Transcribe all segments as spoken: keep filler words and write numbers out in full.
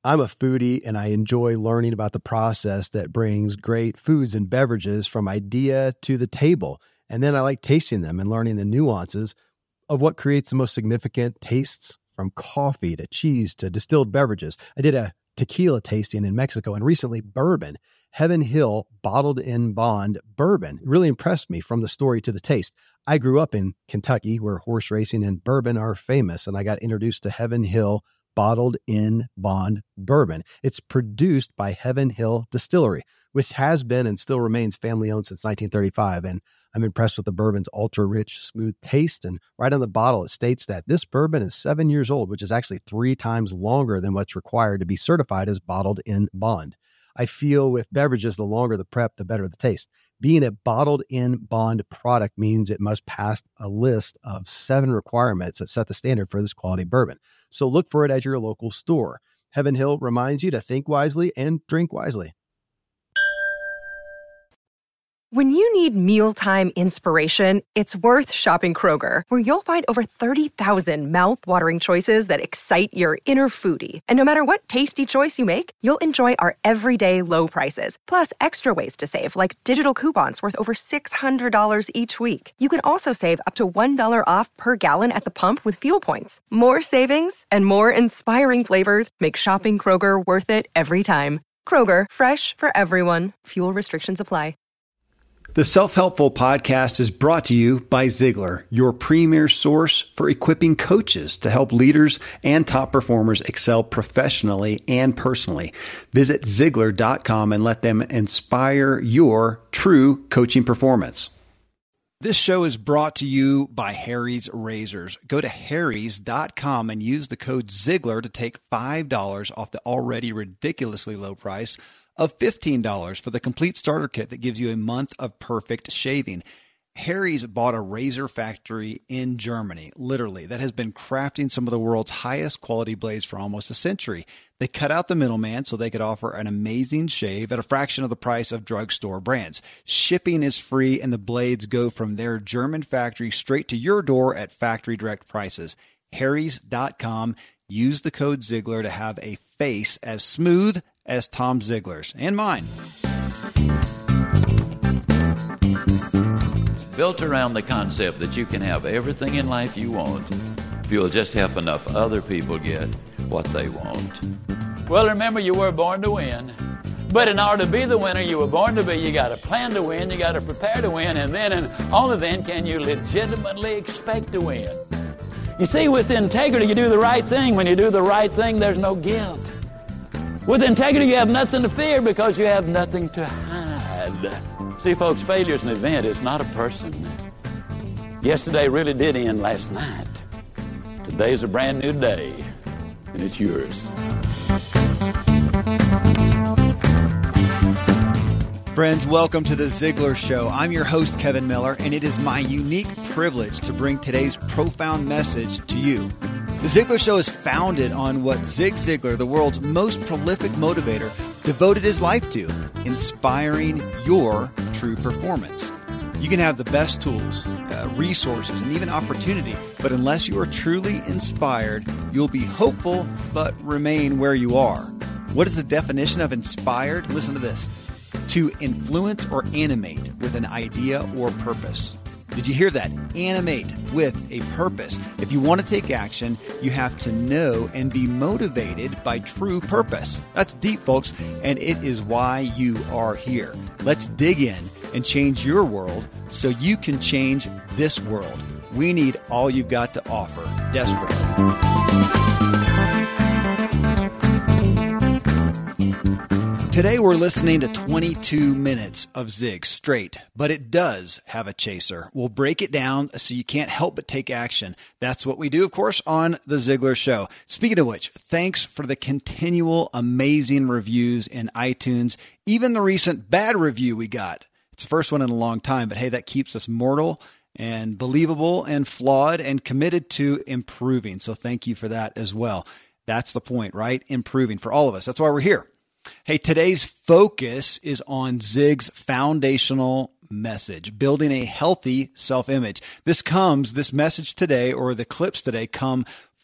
I'm a foodie and I enjoy learning about the process that brings great foods and beverages from idea to the table. And then I like tasting them and learning the nuances of what creates the most significant tastes, from coffee to cheese to distilled beverages. I did a tequila tasting in Mexico and recently bourbon. Heaven Hill Bottled in Bond bourbon really impressed me from the story to the taste. I grew up in Kentucky where horse racing and bourbon are famous, and I got introduced to Heaven Hill Bottled in Bond bourbon. It's produced by Heaven Hill Distillery, which has been and still remains family-owned since nineteen thirty-five. And I'm impressed with the bourbon's ultra-rich, smooth taste. And right on the bottle, it states that this bourbon is seven years old, which is actually three times longer than what's required to be certified as Bottled in Bond. I feel with beverages, the longer the prep, the better the taste. Being a Bottled in Bond product means it must pass a list of seven requirements that set the standard for this quality bourbon. So look for it at your local store. Heaven Hill reminds you to think wisely and drink wisely. When you need mealtime inspiration, it's worth shopping Kroger, where you'll find over thirty thousand mouth-watering choices that excite your inner foodie. And no matter what tasty choice you make, you'll enjoy our everyday low prices, plus extra ways to save, like digital coupons worth over six hundred dollars each week. You can also save up to one dollar off per gallon at the pump with fuel points. More savings and more inspiring flavors make shopping Kroger worth it every time. Kroger, fresh for everyone. Fuel restrictions apply. The Self-Helpful Podcast is brought to you by Ziglar, your premier source for equipping coaches to help leaders and top performers excel professionally and personally. Visit Ziglar dot com and let them inspire your true coaching performance. This show is brought to you by Harry's Razors. Go to Harry's dot com and use the code Ziglar to take five dollars off the already ridiculously low price of fifteen dollars for the complete starter kit that gives you a month of perfect shaving. Harry's bought a razor factory in Germany, literally, that has been crafting some of the world's highest quality blades for almost a century. They cut out the middleman so they could offer an amazing shave at a fraction of the price of drugstore brands. Shipping is free, and the blades go from their German factory straight to your door at factory direct prices. Harry's dot com. Use the code Ziglar to have a face as smooth as Tom Ziglar's and mine. It's built around the concept that you can have everything in life you want if you'll just help enough other people get what they want. Well, remember, you were born to win. But in order to be the winner you were born to be, you got to plan to win, you got to prepare to win, and then and only then can you legitimately expect to win. You see, with integrity, you do the right thing. When you do the right thing, there's no guilt. With integrity, you have nothing to fear because you have nothing to hide. See, folks, failure is an event. It's not a person. Yesterday really did end last night. Today's a brand new day, and it's yours. Friends, welcome to The Ziglar Show. I'm your host, Kevin Miller, and it is my unique privilege to bring today's profound message to you. The Ziglar Show is founded on what Zig Ziglar, the world's most prolific motivator, devoted his life to, inspiring your true performance. You can have the best tools, uh, resources, and even opportunity, but unless you are truly inspired, you'll be hopeful but remain where you are. What is the definition of inspired? Listen to this. To influence or animate with an idea or purpose. Did you hear that? Animate with a purpose. If you want to take action, you have to know and be motivated by true purpose. That's deep, folks, and it is why you are here. Let's dig in and change your world so you can change this world. We need all you've got to offer, desperately. Today we're listening to twenty-two minutes of Zig straight, but it does have a chaser. We'll break it down so you can't help but take action. That's what we do, of course, on The Ziglar Show. Speaking of which, thanks for the continual amazing reviews in iTunes, even the recent bad review we got. It's the first one in a long time, but hey, that keeps us mortal and believable and flawed and committed to improving. So thank you for that as well. That's the point, right? Improving for all of us. That's why we're here. Hey, today's focus is on Zig's foundational message, building a healthy self-image. This comes, this message today, or the clips today come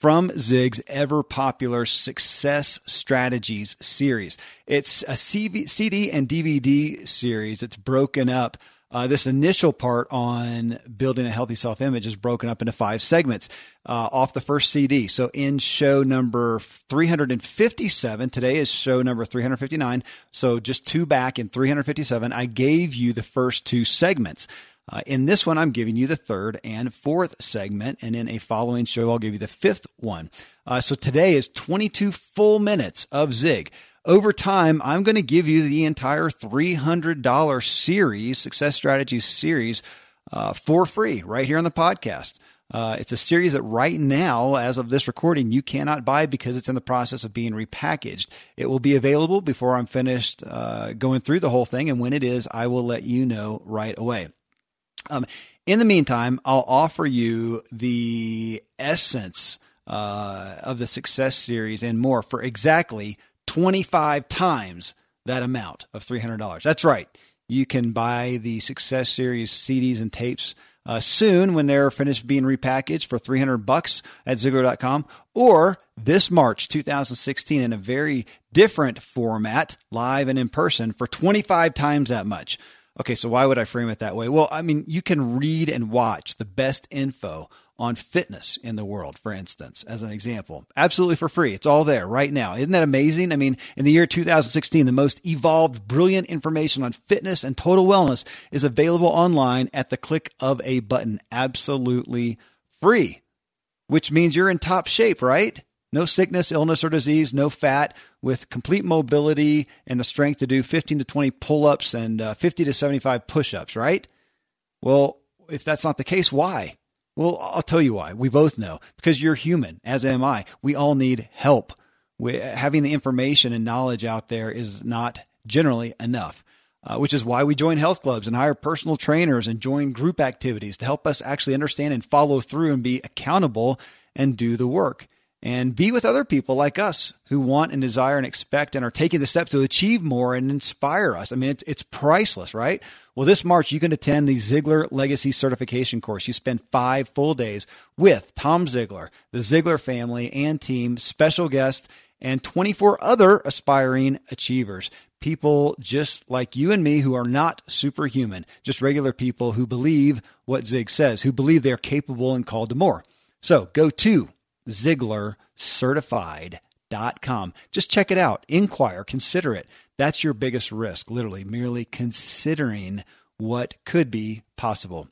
from Zig's ever-popular Success Strategies series. It's a C D and D V D series. It's broken up. Uh, this initial part on building a healthy self-image is broken up into five segments uh, off the first C D. So in show number three hundred fifty-seven, today is show number three hundred fifty-nine. So just two back in three hundred fifty-seven, I gave you the first two segments. Uh, in this one, I'm giving you the third and fourth segment, and in a following show, I'll give you the fifth one. Uh, so today is twenty-two full minutes of Zig. Over time, I'm going to give you the entire three hundred dollars series, Success Strategies series, uh, for free right here on the podcast. Uh, it's a series that right now, as of this recording, you cannot buy because it's in the process of being repackaged. It will be available before I'm finished uh, going through the whole thing, and when it is, I will let you know right away. Um, in the meantime, I'll offer you the essence uh, of the Success series and more for exactly twenty-five times that amount of three hundred dollars. That's right. You can buy the Success series C Ds and tapes uh, soon when they're finished being repackaged for three hundred bucks at Ziglar dot com, or this March two thousand sixteen in a very different format, live and in person, for twenty-five times that much. Okay, so why would I frame it that way? Well, I mean, you can read and watch the best info on fitness in the world, for instance, as an example, absolutely for free. It's all there right now. Isn't that amazing? I mean, in the year two thousand sixteen, the most evolved, brilliant information on fitness and total wellness is available online at the click of a button, absolutely free, which means you're in top shape, right? No sickness, illness, or disease, no fat, with complete mobility and the strength to do fifteen to twenty pull-ups and uh, fifty to seventy-five push-ups, right? Well, if that's not the case, why? Well, I'll tell you why. We both know. Because you're human, as am I. We all need help. We, having the information and knowledge out there is not generally enough, uh, which is why we join health clubs and hire personal trainers and join group activities to help us actually understand and follow through and be accountable and do the work. And be with other people like us who want and desire and expect and are taking the steps to achieve more and inspire us. I mean, it's it's priceless, right? Well, this March, you can attend the Ziglar Legacy Certification course. You spend five full days with Tom Ziglar, the Ziglar family and team, special guests, and twenty-four other aspiring achievers. People just like you and me who are not superhuman, just regular people who believe what Zig says, who believe they're capable and called to more. So go to Ziglar Certified dot com. Just check it out. Inquire, consider it. That's your biggest risk, literally, merely considering what could be possible.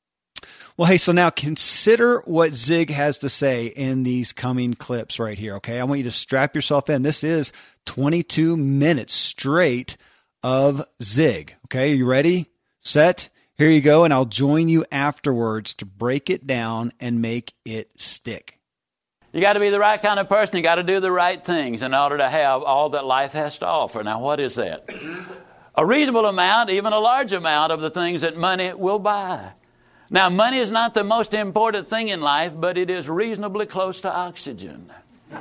Well, hey, so now consider what Zig has to say in these coming clips right here, okay? I want you to strap yourself in. This is twenty-two minutes straight of Zig, okay? Are you ready? Set? Here you go, and I'll join you afterwards to break it down and make it stick. You got to be the right kind of person. You got to do the right things in order to have all that life has to offer. Now, what is that? A reasonable amount, even a large amount of the things that money will buy. Now, money is not the most important thing in life, but it is reasonably close to oxygen.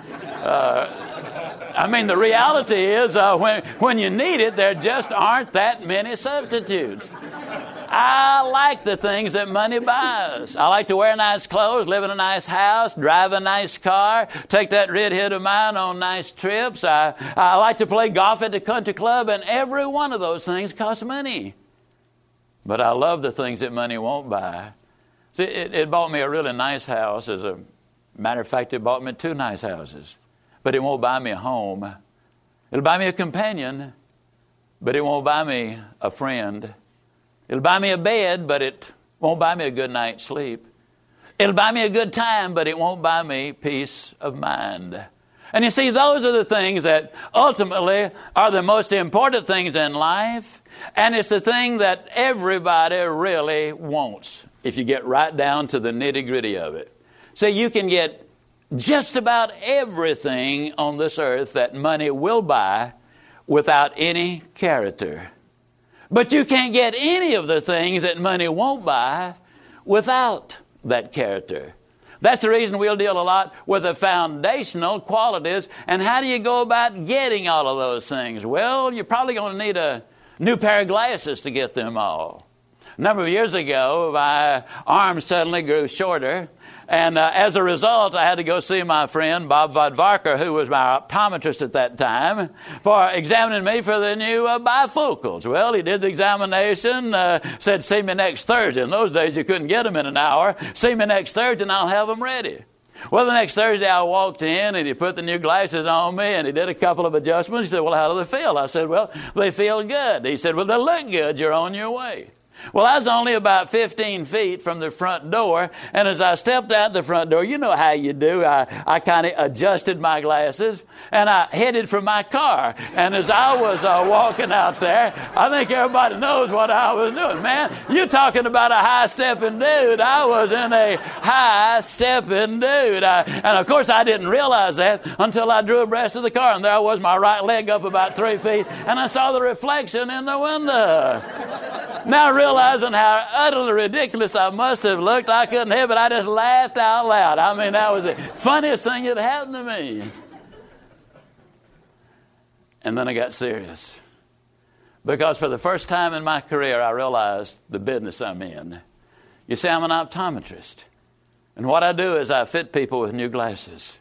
Uh, I mean, the reality is uh, when, when you need it, there just aren't that many substitutes. I like the things that money buys. I like to wear nice clothes, live in a nice house, drive a nice car, take that redhead of mine on nice trips. I, I like to play golf at the country club, and every one of those things costs money. But I love the things that money won't buy. See, it, it bought me a really nice house. As a matter of fact, it bought me two nice houses. But it won't buy me a home. It'll buy me a companion, but it won't buy me a friend. It'll buy me a bed, but it won't buy me a good night's sleep. It'll buy me a good time, but it won't buy me peace of mind. And you see, those are the things that ultimately are the most important things in life. And it's the thing that everybody really wants, if you get right down to the nitty-gritty of it. So you can get just about everything on this earth that money will buy without any character. But you can't get any of the things that money won't buy without that character. That's the reason we'll deal a lot with the foundational qualities. And how do you go about getting all of those things? Well, you're probably going to need a new pair of glasses to get them all. A number of years ago, my arms suddenly grew shorter, And uh, as a result, I had to go see my friend Bob Vodvarker, who was my optometrist at that time, for examining me for the new uh, bifocals. Well, he did the examination, uh, said, see me next Thursday. In those days, you couldn't get them in an hour. See me next Thursday, and I'll have them ready. Well, the next Thursday, I walked in, and he put the new glasses on me, and he did a couple of adjustments. He said, well, how do they feel? I said, well, they feel good. He said, well, they look good. You're on your way. Well, I was only about fifteen feet from the front door, and as I stepped out the front door, you know how you do, I, I kind of adjusted my glasses, and I headed for my car. And as I was uh, walking out there, I think everybody knows what I was doing. Man, you're talking about a high-stepping dude. I was in a high-stepping dude. I, and, of course, I didn't realize that until I drew abreast of the car, and there was my right leg up about three feet, and I saw the reflection in the window. Now, realizing how utterly ridiculous I must have looked, I couldn't help it. I just laughed out loud. I mean, that was the funniest thing that happened to me. And then I got serious. Because for the first time in my career, I realized the business I'm in. You see, I'm an optometrist. And what I do is I fit people with new glasses.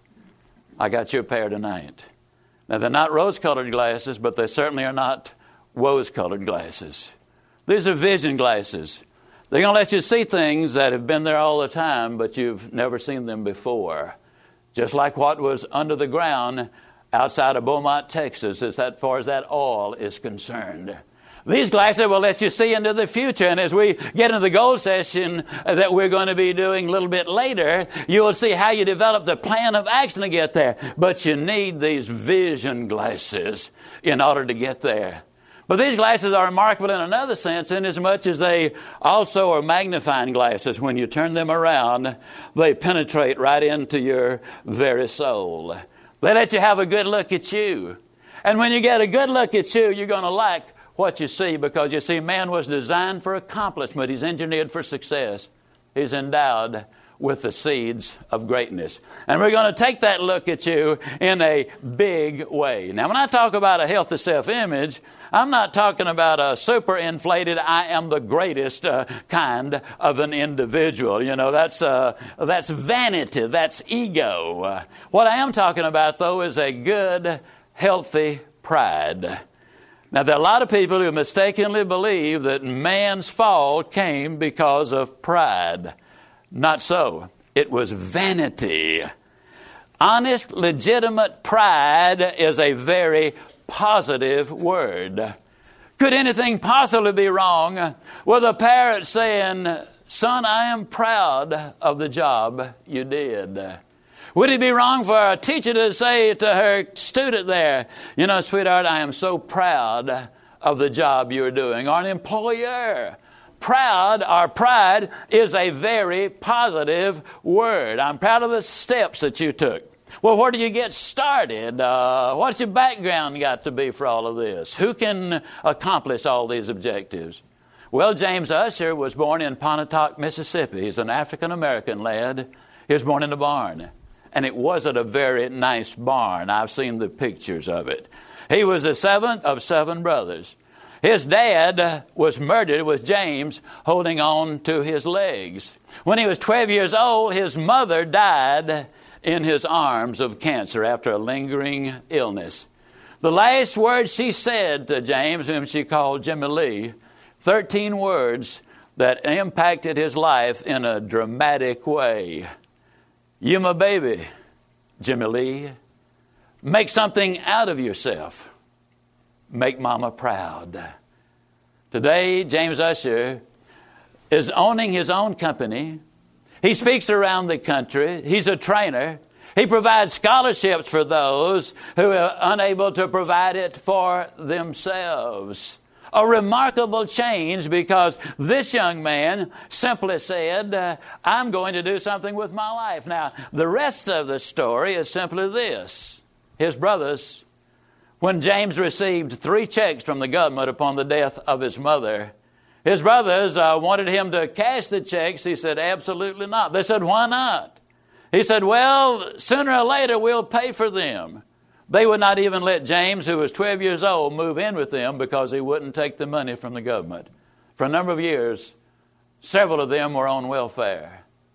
I got you a pair tonight. Now, they're not rose-colored glasses, but they certainly are not rose-colored glasses. These are vision glasses. They're going to let you see things that have been there all the time, but you've never seen them before. Just like what was under the ground outside of Beaumont, Texas, as far as that oil is concerned. These glasses will let you see into the future. And as we get into the goal session that we're going to be doing a little bit later, you will see how you develop the plan of action to get there. But you need these vision glasses in order to get there. But these glasses are remarkable in another sense, in as much as they also are magnifying glasses. When you turn them around, they penetrate right into your very soul. They let you have a good look at you. And when you get a good look at you, you're going to like what you see, because you see, man was designed for accomplishment. He's engineered for success. He's endowed with the seeds of greatness. And we're going to take that look at you in a big way. Now, when I talk about a healthy self-image, I'm not talking about a super inflated, I am the greatest uh, kind of an individual. You know, that's uh, that's vanity, that's ego. Uh, what I am talking about, though, is a good, healthy pride. Now, there are a lot of people who mistakenly believe that man's fall came because of pride. Not so. It was vanity. Honest, legitimate pride is a very positive word. Could anything possibly be wrong with a parent saying, son, I am proud of the job you did? Would it be wrong for a teacher to say to her student there, you know, sweetheart, I am so proud of the job you're doing? Or an employer. Proud or pride is a very positive word. I'm proud of the steps that you took. Well, where do you get started? Uh, what's your background got to be for all of this? Who can accomplish all these objectives? Well, James Usher was born in Pontotoc, Mississippi. He's an African-American lad. He was born in a barn. And it wasn't a very nice barn. I've seen the pictures of it. He was the seventh of seven brothers. His dad was murdered with James holding on to his legs. When he was twelve years old, his mother died in his arms of cancer after a lingering illness. The last words she said to James, whom she called Jimmy Lee, thirteen words that impacted his life in a dramatic way. You my baby, Jimmy Lee. Make something out of yourself. Make Mama proud. Today, James Usher is owning his own company. He speaks around the country. He's a trainer. He provides scholarships for those who are unable to provide it for themselves. A remarkable change, because this young man simply said, uh, I'm going to do something with my life. Now, the rest of the story is simply this. His brothers, when James received three checks from the government upon the death of his mother, his brothers uh, wanted him to cash the checks. He said, absolutely not. They said, why not? He said, well, sooner or later we'll pay for them. They would not even let James, who was twelve years old, move in with them because he wouldn't take the money from the government. For a number of years, several of them were on welfare.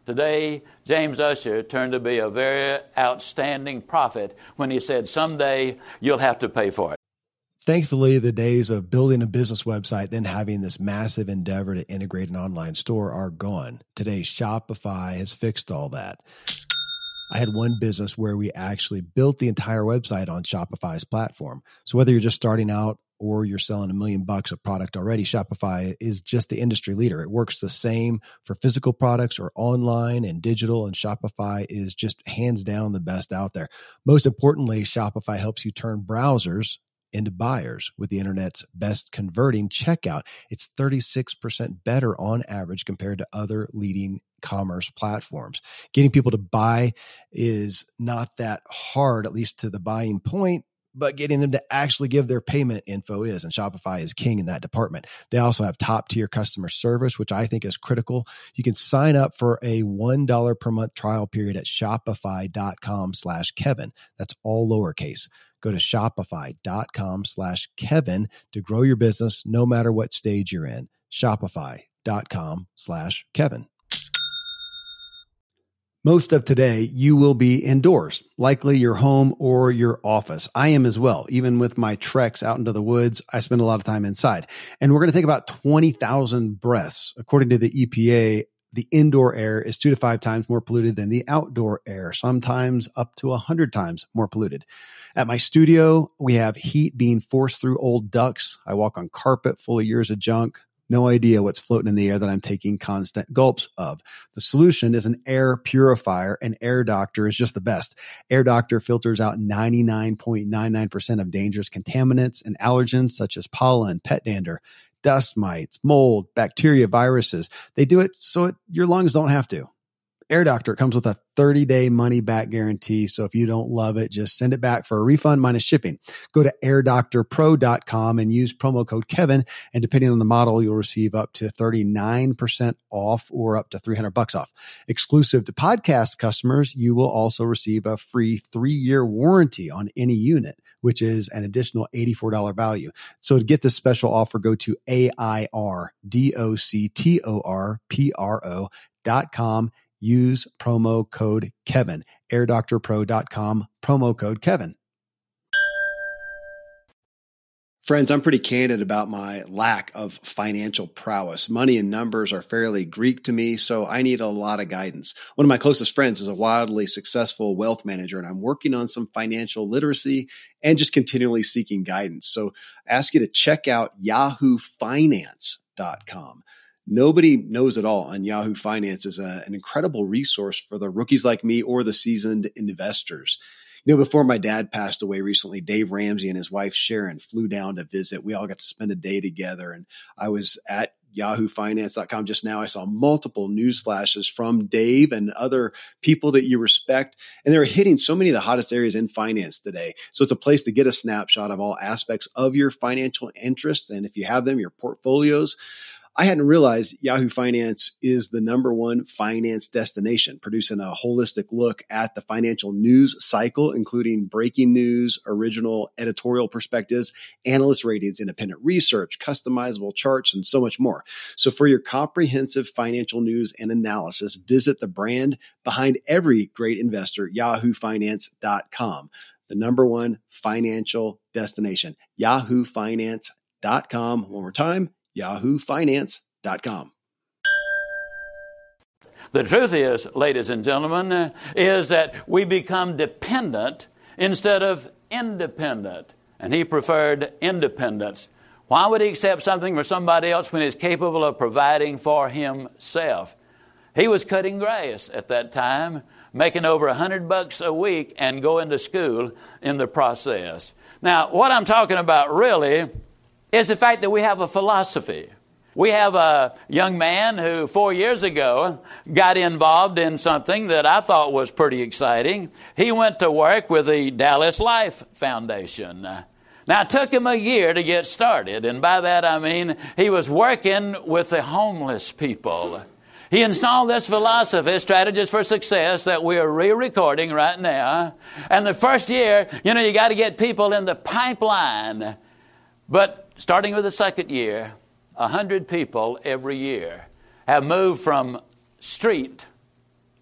Today, James Usher turned to be a very outstanding prophet when he said, someday you'll have to pay for it. Thankfully, the days of building a business website, then having this massive endeavor to integrate an online store are gone. Today, Shopify has fixed all that. I had one business where we actually built the entire website on Shopify's platform. So whether you're just starting out or you're selling a million bucks of product already, Shopify is just the industry leader. It works the same for physical products or online and digital, and Shopify is just hands down the best out there. Most importantly, Shopify helps you turn browsers into buyers with the internet's best converting checkout. It's thirty-six percent better on average compared to other leading commerce platforms. Getting people to buy is not that hard, at least to the buying point, but getting them to actually give their payment info is, and Shopify is king in that department. They also have top tier customer service, which I think is critical. You can sign up for a one dollar per month trial period at shopify.com slash Kevin. That's all lowercase. Go to shopify.com slash Kevin to grow your business no matter what stage you're in. Shopify.com slash Kevin. Most of today, you will be indoors, likely your home or your office. I am as well. Even with my treks out into the woods, I spend a lot of time inside. And we're going to take about twenty thousand breaths. According to the E P A, the indoor air is two to five times more polluted than the outdoor air, sometimes up to one hundred times more polluted. At my studio, we have heat being forced through old ducts. I walk on carpet full of years of junk. No idea what's floating in the air that I'm taking constant gulps of. The solution is an air purifier, and Air Doctor is just the best. Air Doctor filters out ninety-nine point nine nine percent of dangerous contaminants and allergens such as pollen, pet dander, dust mites, mold, bacteria, viruses. They do it so it, your lungs don't have to. Air Doctor comes with a thirty day money back guarantee. So if you don't love it, just send it back for a refund minus shipping. Go to air doctor pro dot com and use promo code Kevin. And depending on the model, you'll receive up to thirty-nine percent off or up to three hundred bucks off. Exclusive to podcast customers, you will also receive a free three year warranty on any unit, which is an additional eighty-four dollars value. So to get this special offer, go to A I R D O C T O R P R O dot com. Use promo code Kevin, air doctor pro dot com, promo code Kevin. Friends, I'm pretty candid about my lack of financial prowess. Money and numbers are fairly Greek to me, so I need a lot of guidance. One of my closest friends is a wildly successful wealth manager, and I'm working on some financial literacy and just continually seeking guidance. So I ask you to check out yahoo finance dot com. Nobody knows it all on Yahoo Finance is a, an incredible resource for the rookies like me or the seasoned investors. You know, before my dad passed away recently, Dave Ramsey and his wife Sharon flew down to visit. We all got to spend a day together, and I was at yahoo finance dot com just now. I saw multiple news flashes from Dave and other people that you respect, and they were hitting so many of the hottest areas in finance today. So it's a place to get a snapshot of all aspects of your financial interests, and if you have them, your portfolios. I hadn't realized Yahoo Finance is the number one finance destination, producing a holistic look at the financial news cycle, including breaking news, original editorial perspectives, analyst ratings, independent research, customizable charts, and so much more. So for your comprehensive financial news and analysis, visit the brand behind every great investor, yahoo finance dot com, the number one financial destination, yahoo finance dot com. One more time, yahoo finance dot com. The truth is, ladies and gentlemen, uh, is that we become dependent instead of independent. And he preferred independence. Why would he accept something from somebody else when he's capable of providing for himself? He was cutting grass at that time, making over a hundred bucks a week and going to school in the process. Now, what I'm talking about really is the fact that we have a philosophy. We have a young man who four years ago got involved in something that I thought was pretty exciting. He went to work with the Dallas Life Foundation. Now, it took him a year to get started, and by that I mean he was working with the homeless people. He installed this philosophy, Strategies for Success, that we're re-recording right now. And the first year, you know, you got to get people in the pipeline. But starting with the second year, a hundred people every year have moved from street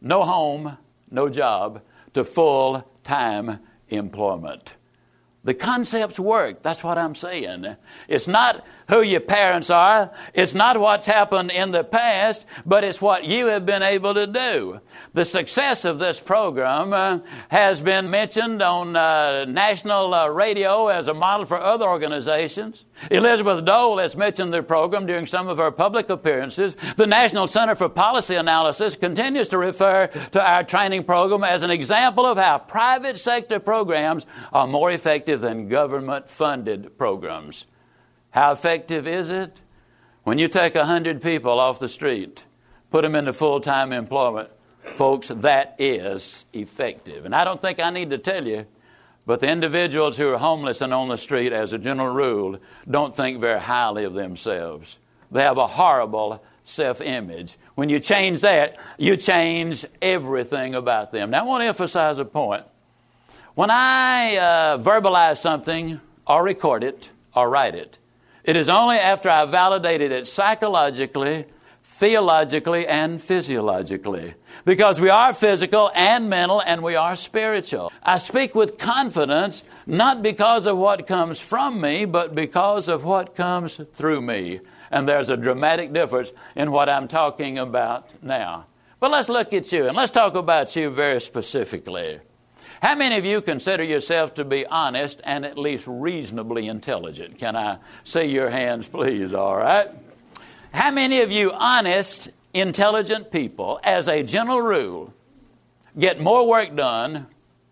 no home, no job, to full-time employment. The concepts work. That's what I'm saying. It's not who your parents are. It's not what's happened in the past, but it's what you have been able to do. The success of this program uh, has been mentioned on uh, national uh, radio as a model for other organizations. Elizabeth Dole has mentioned the program during some of her public appearances. The National Center for Policy Analysis continues to refer to our training program as an example of how private sector programs are more effective than government-funded programs. How effective is it? When you take one hundred people off the street, put them into full-time employment, folks, that is effective. And I don't think I need to tell you, but the individuals who are homeless and on the street, as a general rule, don't think very highly of themselves. They have a horrible self-image. When you change that, you change everything about them. Now, I want to emphasize a point. When I uh, verbalize something or record it or write it, it is only after I've validated it psychologically, theologically, and physiologically. Because we are physical and mental, and we are spiritual. I speak with confidence, not because of what comes from me, but because of what comes through me. And there's a dramatic difference in what I'm talking about now. But let's look at you, and let's talk about you very specifically. How many of you consider yourself to be honest and at least reasonably intelligent? Can I see your hands, please? All right. How many of you honest, intelligent people, as a general rule, get more work done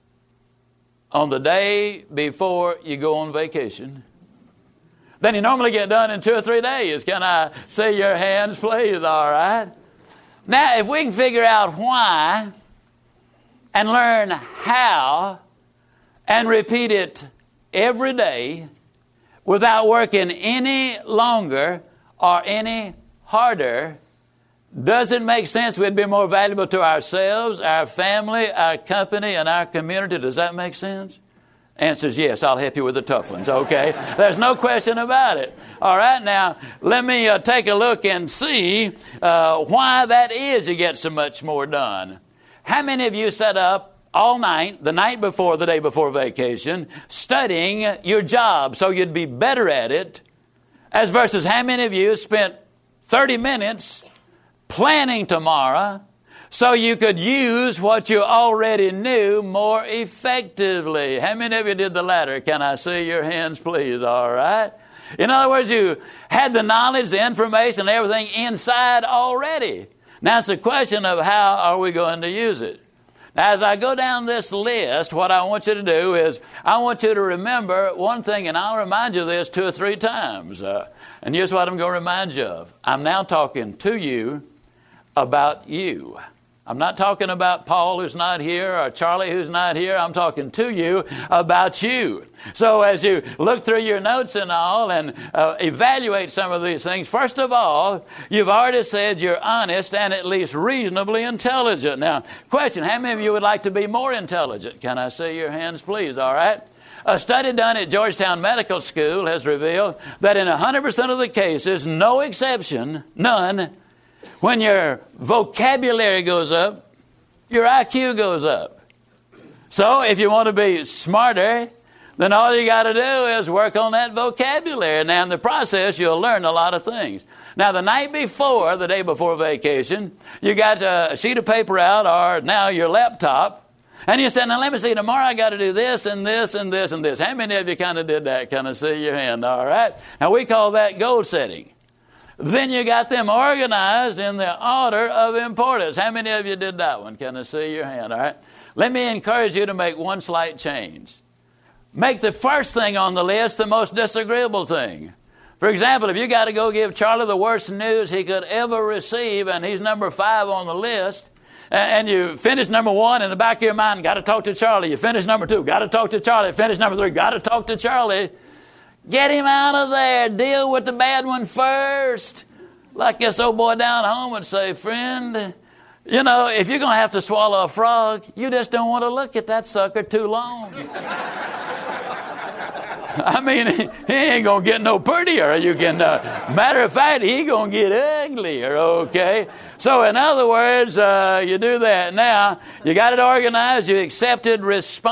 on the day before you go on vacation than you normally get done in two or three days? Can I see your hands, please? All right. Now, if we can figure out why and learn how and repeat it every day without working any longer or any harder, does it make sense we'd be more valuable to ourselves, our family, our company, and our community? Does that make sense? Answer is yes. I'll help you with the tough ones, okay? There's no question about it. All right, now, let me uh, take a look and see uh, why that is you get so much more done. How many of you sat up all night, the night before, the day before vacation, studying your job so you'd be better at it, as versus how many of you spent thirty minutes planning tomorrow so you could use what you already knew more effectively? How many of you did the latter? Can I see your hands, please? All right. In other words, you had the knowledge, the information, everything inside already. Now it's a question of how are we going to use it. Now, as I go down this list, what I want you to do is I want you to remember one thing, and I'll remind you of this two or three times. Uh, and here's what I'm going to remind you of. I'm now talking to you about you. I'm not talking about Paul who's not here or Charlie who's not here. I'm talking to you about you. So as you look through your notes and all and uh, evaluate some of these things, first of all, you've already said you're honest and at least reasonably intelligent. Now, question, how many of you would like to be more intelligent? Can I see your hands, please? All right. A study done at Georgetown Medical School has revealed that in one hundred percent of the cases, no exception, none, when your vocabulary goes up, your I Q goes up. So if you want to be smarter, then all you got to do is work on that vocabulary. Now in the process, you'll learn a lot of things. Now the night before, the day before vacation, you got a sheet of paper out or now your laptop, and you said, now let me see, tomorrow I got to do this and this and this and this. How many of you kind of did that? Kind of see your hand, all right? Now we call that goal setting. Then you got them organized in the order of importance. How many of you did that one? Can I see your hand? All right. Let me encourage you to make one slight change. Make the first thing on the list the most disagreeable thing. For example, if you got to go give Charlie the worst news he could ever receive, and he's number five on the list, and you finish number one in the back of your mind, got to talk to Charlie. You finish number two, got to talk to Charlie. Finish number three, got to talk to Charlie. Get him out of there. Deal with the bad one first. Like this old boy down home would say, friend, you know, if you're going to have to swallow a frog, you just don't want to look at that sucker too long. I mean, he ain't going to get no prettier. You can, uh, matter of fact, he going to get uglier, okay? So in other words, uh, you do that. Now, you got it organized. You accepted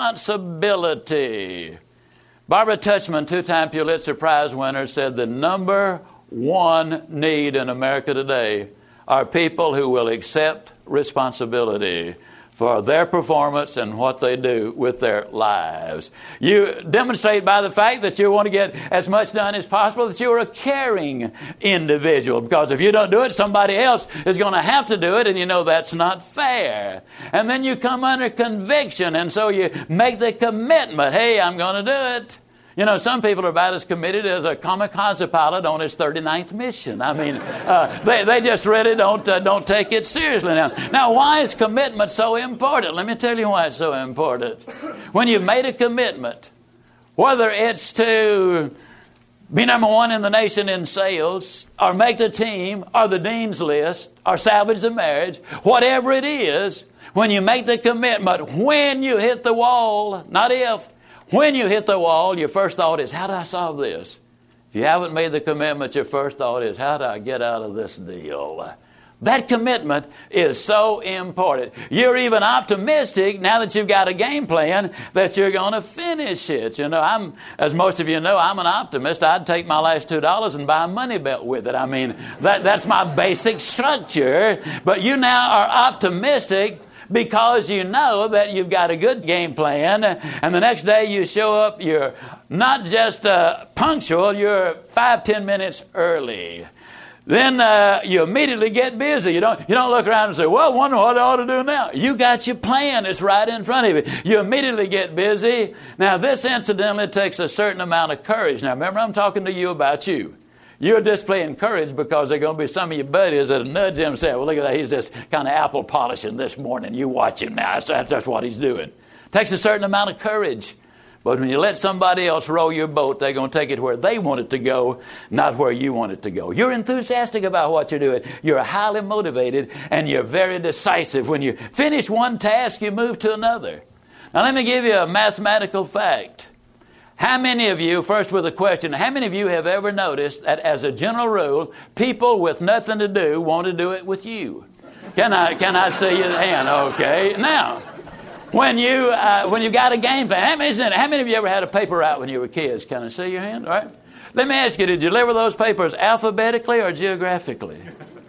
responsibility. Barbara Tuchman, two-time Pulitzer Prize winner, said the number one need in America today are people who will accept responsibility for their performance and what they do with their lives. You demonstrate by the fact that you want to get as much done as possible, that you're a caring individual. Because if you don't do it, somebody else is going to have to do it, and you know that's not fair. And then you come under conviction, and so you make the commitment, hey, I'm going to do it. You know, some people are about as committed as a kamikaze pilot on his thirty-ninth mission. I mean, uh, they, they just really don't uh, don't take it seriously now. Now, why is commitment so important? Let me tell you why it's so important. When you've made a commitment, whether it's to be number one in the nation in sales, or make the team, or the dean's list, or salvage the marriage, whatever it is, when you make the commitment, when you hit the wall, not if, when you hit the wall, your first thought is, how do I solve this? If you haven't made the commitment, your first thought is, how do I get out of this deal? That commitment is so important. You're even optimistic now that you've got a game plan that you're going to finish it. You know, I'm, as most of you know, I'm an optimist. I'd take my last two dollars and buy a money belt with it. I mean, that, that's my basic structure. But you now are optimistic because you know that you've got a good game plan, and the next day you show up, you're not just uh, punctual, you're five, ten minutes early. Then uh, you immediately get busy. You don't, you don't look around and say, well, I wonder what I ought to do now. You got your plan. It's right in front of you. You immediately get busy. Now, this incidentally takes a certain amount of courage. Now, remember, I'm talking to you about you. You're displaying courage because there are going to be some of your buddies that nudge him and say, well, look at that. He's just kind of apple polishing this morning. You watch him now. That's, that's what he's doing. It takes a certain amount of courage. But when you let somebody else row your boat, they're going to take it where they want it to go, not where you want it to go. You're enthusiastic about what you're doing. You're highly motivated, and you're very decisive. When you finish one task, you move to another. Now, let me give you a mathematical fact. How many of you, first with a question, how many of you have ever noticed that as a general rule, people with nothing to do want to do it with you? Can I can I see your hand? Okay. Now, when you uh, when you got a game plan, how many, how many of you ever had a paper route when you were kids? Can I see your hand? All right. Let me ask you, did you deliver those papers alphabetically or geographically?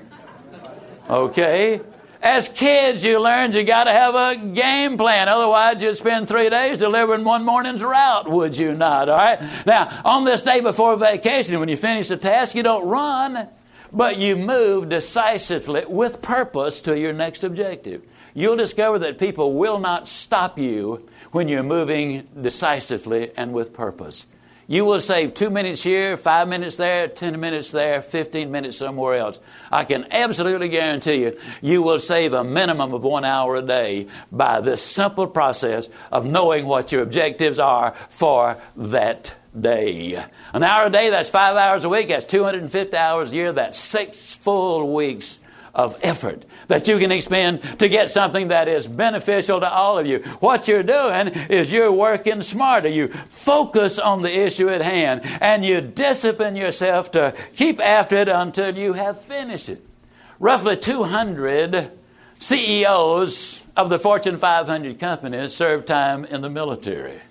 Okay. As kids, you learned you got to have a game plan. Otherwise, you'd spend three days delivering one morning's route, would you not? All right. Now, on this day before vacation, when you finish the task, you don't run, but you move decisively with purpose to your next objective. You'll discover that people will not stop you when you're moving decisively and with purpose. You will save two minutes here, five minutes there, ten minutes there, fifteen minutes somewhere else. I can absolutely guarantee you, you will save a minimum of one hour a day by this simple process of knowing what your objectives are for that day. An hour a day, that's five hours a week, that's two hundred fifty hours a year, that's six full weeks of effort that you can expend to get something that is beneficial to all of you. What you're doing is you're working smarter. You focus on the issue at hand, and you discipline yourself to keep after it until you have finished it. Roughly two hundred C E Os of the Fortune five hundred companies serve time in the military.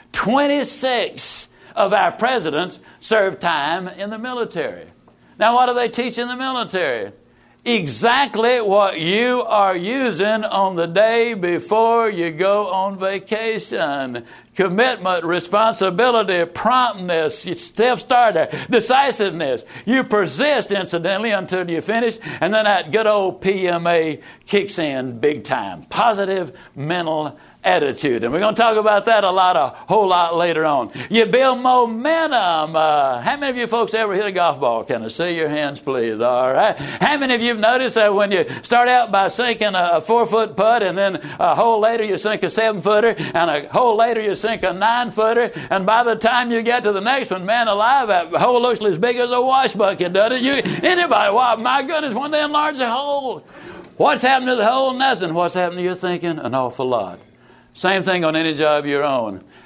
twenty-six of our presidents serve time in the military. Now, what do they teach in the military? Exactly what you are using on the day before you go on vacation. Commitment, responsibility, promptness, self-starter, decisiveness. You persist, incidentally, until you finish, and then that good old P M A kicks in big time. Positive mental attitude. And we're going to talk about that a lot, a whole lot later on. You build momentum. Uh, how many of you folks ever hit a golf ball? Can I see your hands, please? All right. How many of you have noticed that when you start out by sinking a, a four-foot putt, and then a hole later you sink a seven-footer, and a hole later you sink a nine-footer, and by the time you get to the next one, man alive, that hole looks as big as a wash bucket, doesn't it? You, anybody, wow, my goodness, when they enlarge the hole. What's happened to the hole? Nothing. What's happened to your thinking? An awful lot. Same thing on any job you're on.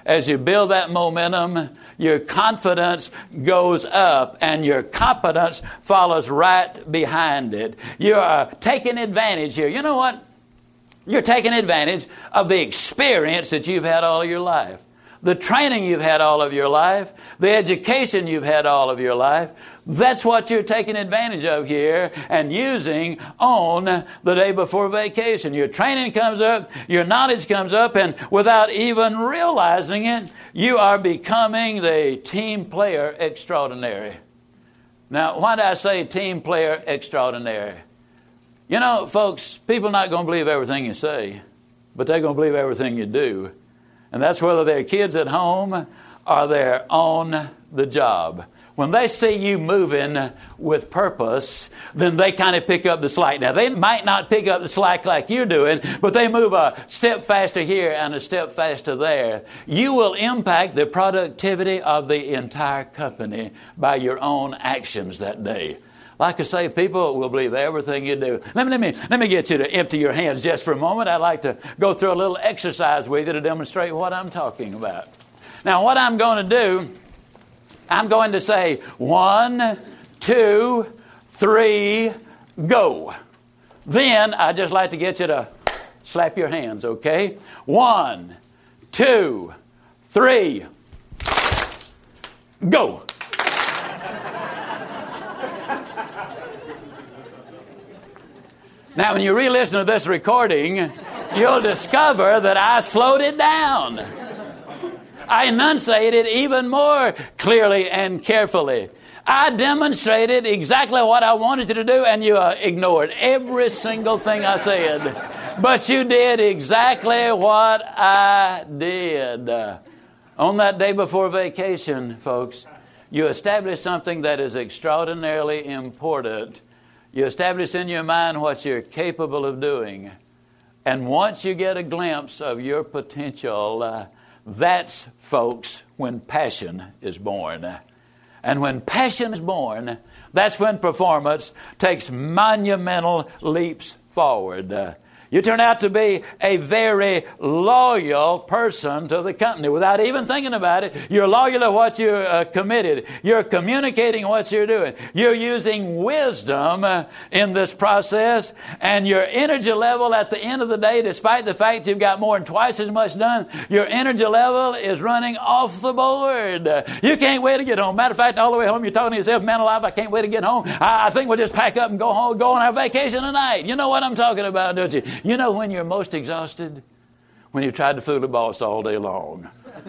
as you build that momentum, your confidence goes up and your competence follows right behind it. You are taking advantage here. You know what? You're taking advantage of the experience that you've had all your life, the training you've had all of your life, the education you've had all of your life. That's what you're taking advantage of here and using on the day before vacation. Your training comes up, your knowledge comes up, and without even realizing it, you are becoming the team player extraordinary. Now, why do I say team player extraordinary? You know, folks, people are not going to believe everything you say, but they're going to believe everything you do. And that's whether they're kids at home or they're on the job. When they see you moving with purpose, then they kind of pick up the slack. Now, they might not pick up the slack like you're doing, but they move a step faster here and a step faster there. You will impact the productivity of the entire company by your own actions that day. Like I say, people will believe everything you do. Let me, let me, let me get you to empty your hands just for a moment. I'd like to go through a little exercise with you to demonstrate what I'm talking about. Now, what I'm going to do, I'm going to say one, two, three, go. Then I'd just like to get you to slap your hands, okay? One, two, three, go. Now, when you re-listen to this recording, you'll discover that I slowed it down. I enunciated even more clearly and carefully. I demonstrated exactly what I wanted you to do, and you uh, ignored every single thing I said. But you did exactly what I did. Uh, on that day before vacation, folks, you established something that is extraordinarily important. You establish in your mind what you're capable of doing. And once you get a glimpse of your potential, uh, that's, folks, when passion is born. And when passion is born, that's when performance takes monumental leaps forward. Uh, You turn out to be a very loyal person to the company without even thinking about it. You're loyal to what you're uh, committed. You're communicating what you're doing. You're using wisdom uh, in this process. And your energy level at the end of the day, despite the fact you've got more than twice as much done, your energy level is running off the board. Uh, you can't wait to get home. Matter of fact, all the way home, you're talking to yourself, man alive, I can't wait to get home. I, I think we'll just pack up and go home, go on our vacation tonight. You know what I'm talking about, don't you? You know when you're most exhausted? When you've tried to fool the boss all day long.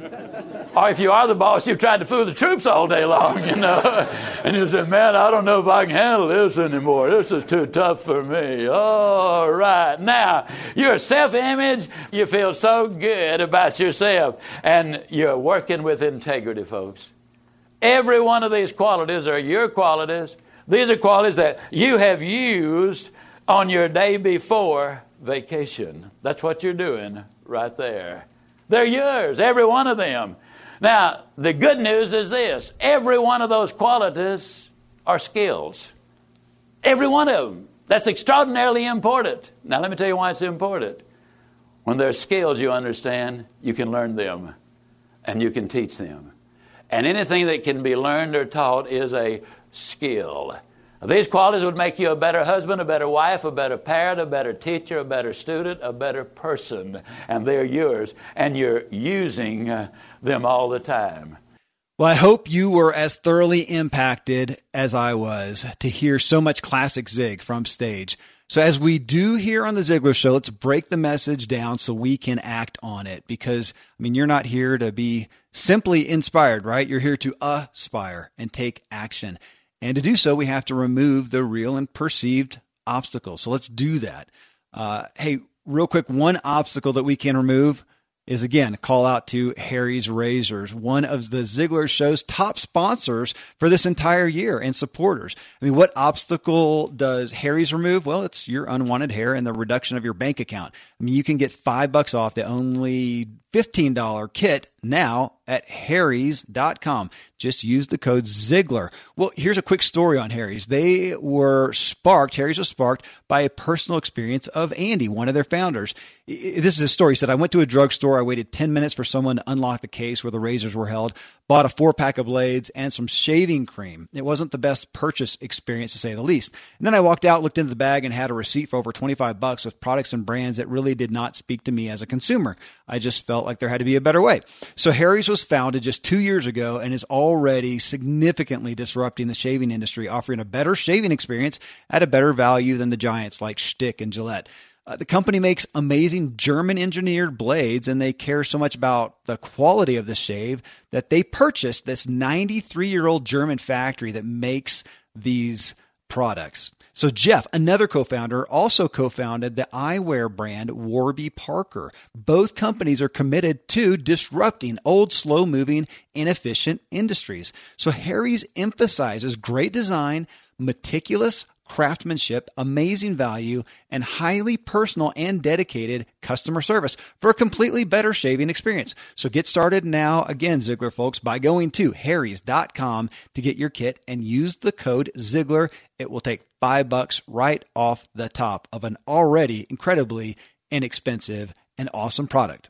Or if you are the boss, you've tried to fool the troops all day long, you know. And you say, man, I don't know if I can handle this anymore. This is too tough for me. All right. Now, your self-image, you feel so good about yourself. And you're working with integrity, folks. Every one of these qualities are your qualities. These are qualities that you have used on your day before vacation. That's what you're doing right there. They're yours, every one of them. Now, the good news is this. Every one of those qualities are skills. Every one of them. That's extraordinarily important. Now, let me tell you why it's important. When there's skills you understand, you can learn them and you can teach them. And anything that can be learned or taught is a skill. These qualities would make you a better husband, a better wife, a better parent, a better teacher, a better student, a better person. And they're yours. And you're using uh, them all the time. Well, I hope you were as thoroughly impacted as I was to hear so much classic Zig from stage. So as we do here on The Ziglar Show, let's break the message down so we can act on it. Because, I mean, you're not here to be simply inspired, right? You're here to aspire and take action. And to do so, we have to remove the real and perceived obstacles. So let's do that. Uh, hey, real quick, one obstacle that we can remove is, again, a call out to Harry's Razors, one of the Ziglar Show's top sponsors for this entire year and supporters. I mean, what obstacle does Harry's remove? Well, it's your unwanted hair and the reduction of your bank account. I mean, you can get five bucks off the only fifteen dollars kit now at harrys dot com. Just use the code Ziglar. Well, here's a quick story on Harry's. They were sparked, Harry's was sparked by a personal experience of Andy, one of their founders. This is a story. He said, I went to a drugstore. I waited ten minutes for someone to unlock the case where the razors were held, bought a four pack of blades and some shaving cream. It wasn't the best purchase experience, to say the least. And then I walked out, looked into the bag, and had a receipt for over twenty-five bucks with products and brands that really did not speak to me as a consumer. I just felt like there had to be a better way. So Harry's was founded just two years ago and is already significantly disrupting the shaving industry, offering a better shaving experience at a better value than the giants like Schtick and Gillette. Uh, the company makes amazing German-engineered blades, and they care so much about the quality of the shave that they purchased this ninety-three-year-old German factory that makes these products. So Jeff, another co-founder, also co-founded the eyewear brand Warby Parker. Both companies are committed to disrupting old, slow-moving, inefficient industries. So Harry's emphasizes great design, meticulous craftsmanship, amazing value, and highly personal and dedicated customer service for a completely better shaving experience. So get started now, again, Ziglar folks, by going to harrys dot com to get your kit and use the code Ziglar. It will take five bucks right off the top of an already incredibly inexpensive and awesome product.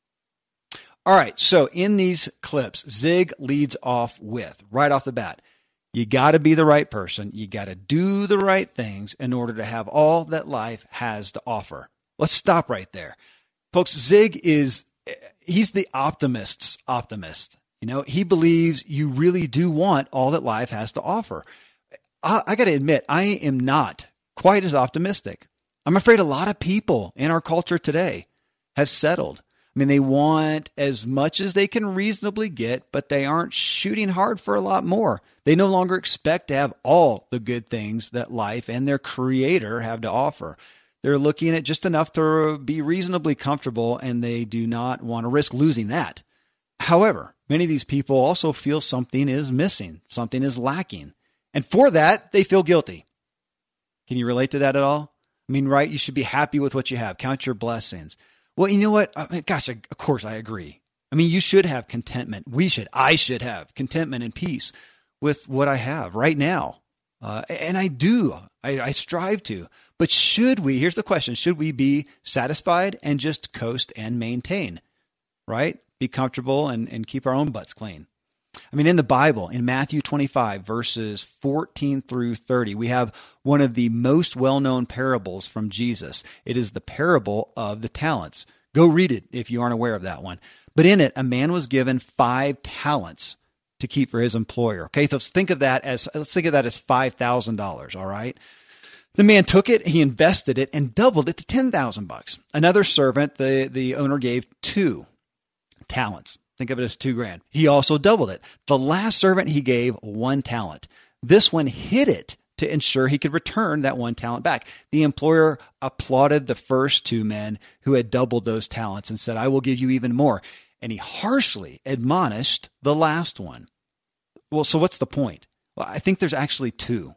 All right, so in these clips, Zig leads off with, right off the bat, you got to be the right person. You got to do the right things in order to have all that life has to offer. Let's stop right there. Folks, Zig is, he's the optimist's optimist. You know, he believes you really do want all that life has to offer. I, I got to admit, I am not quite as optimistic. I'm afraid a lot of people in our culture today have settled. I mean, they want as much as they can reasonably get, but they aren't shooting hard for a lot more. They no longer expect to have all the good things that life and their creator have to offer. They're looking at just enough to be reasonably comfortable, and they do not want to risk losing that. However, many of these people also feel something is missing, something is lacking. And for that, they feel guilty. Can you relate to that at all? I mean, right? You should be happy with what you have. Count your blessings. Well, you know what? I mean, gosh, I, of course I agree. I mean, you should have contentment. We should, I should have contentment and peace with what I have right now. Uh, and I do, I, I strive to, but should we, here's the question, should we be satisfied and just coast and maintain, right? Be comfortable and, and keep our own butts clean. I mean, in the Bible, in Matthew twenty-five, verses fourteen through thirty, we have one of the most well-known parables from Jesus. It is the parable of the talents. Go read it if you aren't aware of that one. But in it, a man was given five talents to keep for his employer. Okay, so let's think of that as, let's think of that as five thousand dollars, all right? The man took it, he invested it, and doubled it to ten thousand bucks. Another servant, the, the owner gave two talents. Think of it as two grand. He also doubled it. The last servant he gave one talent. This one hid it to ensure he could return that one talent back. The employer applauded the first two men who had doubled those talents and said, I will give you even more. And he harshly admonished the last one. Well, so what's the point? Well, I think there's actually two.